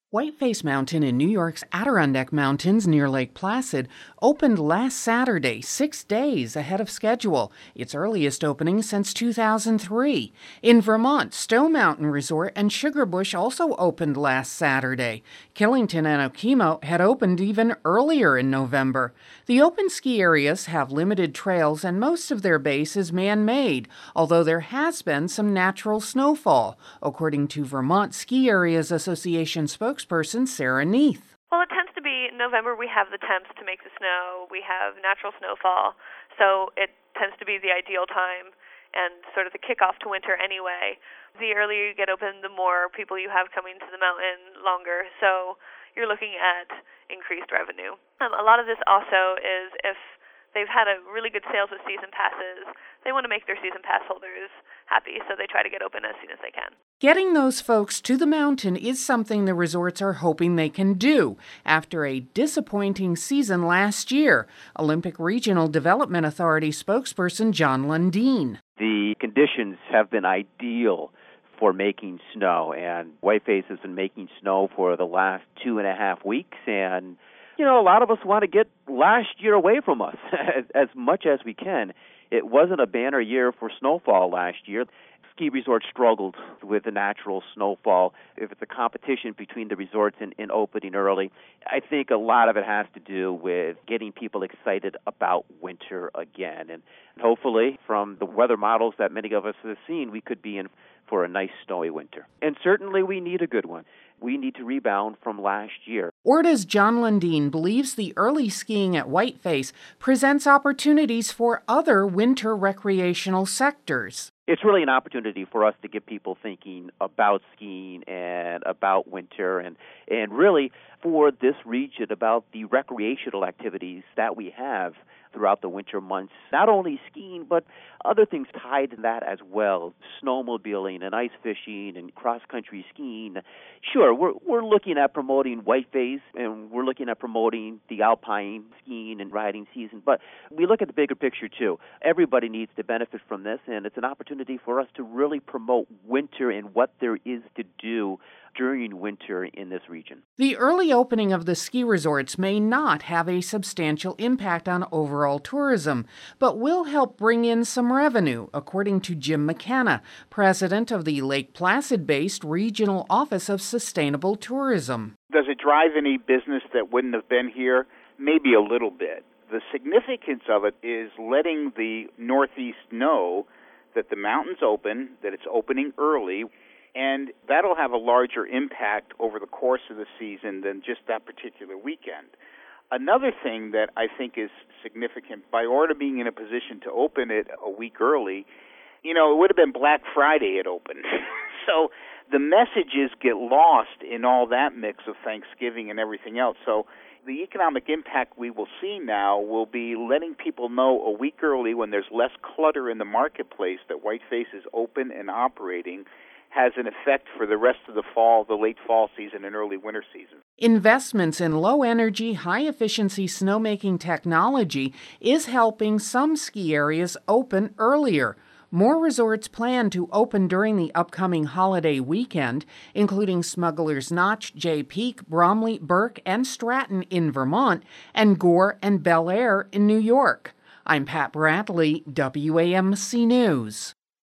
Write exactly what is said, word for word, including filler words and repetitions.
Whiteface Mountain in New York's Adirondack Mountains near Lake Placid opened last Saturday, six days ahead of schedule, its earliest opening since two thousand three. In Vermont, Stowe Mountain Resort and Sugarbush also opened last Saturday. Killington and Okemo had opened even earlier in November. The open ski areas have limited trails and most of their base is man-made, although there has been some natural snowfall, according to Vermont Ski Areas Association spokesperson spokesperson Sarah Neath. Well, it tends to be in November we have the temps to make the snow. We have natural snowfall. So it tends to be the ideal time and sort of the kickoff to winter anyway. The earlier you get open, the more people you have coming to the mountain longer. So you're looking at increased revenue. Um, a lot of this also is if they've had a really good sales with season passes, they want to make their season pass holders happy, so they try to get open as soon as they can. Getting those folks to the mountain is something the resorts are hoping they can do after a disappointing season last year. Olympic Regional Development Authority spokesperson John Lundeen. The conditions have been ideal for making snow, and Whiteface has been making snow for the last two and a half weeks, and you know, a lot of us want to get last year away from us as, as much as we can. It wasn't a banner year for snowfall last year. Ski resorts struggled with the natural snowfall. If it's a competition between the resorts in, in opening early, I think a lot of it has to do with getting people excited about winter again. And hopefully, from the weather models that many of us have seen, we could be in for a nice snowy winter. And certainly we need a good one. We need to rebound from last year. ORDA's John Lundeen believes the early skiing at Whiteface presents opportunities for other winter recreational sectors. It's really an opportunity for us to get people thinking about skiing and about winter and, and really for this region about the recreational activities that we have throughout the winter months. Not only skiing, but other things tied to that as well. Snowmobiling and ice fishing and cross-country skiing. Sure, we're we're looking at promoting Whiteface and we're looking at promoting the alpine skiing and riding season, but we look at the bigger picture too. Everybody needs to benefit from this, and it's an opportunity for us to really promote winter and what there is to do during winter in this region. The early opening of the ski resorts may not have a substantial impact on overall tourism, but will help bring in some revenue, according to Jim McKenna, president of the Lake Placid-based Regional Office of Sustainable Tourism. Does it drive any business that wouldn't have been here? Maybe a little bit. The significance of it is letting the Northeast know that the mountain's open, that it's opening early, and that'll have a larger impact over the course of the season than just that particular weekend. Another thing that I think is significant, by ORDA being in a position to open it a week early, you know, it would have been Black Friday it opened. So the messages get lost in all that mix of Thanksgiving and everything else. So the economic impact we will see now will be letting people know a week early when there's less clutter in the marketplace that Whiteface is open and operating has an effect for the rest of the fall, the late fall season and early winter season. Investments in low-energy, high-efficiency snowmaking technology is helping some ski areas open earlier. More resorts plan to open during the upcoming holiday weekend, including Smuggler's Notch, Jay Peak, Bromley, Burke, and Stratton in Vermont, and Gore and Bel Air in New York. I'm Pat Bradley, W A M C News.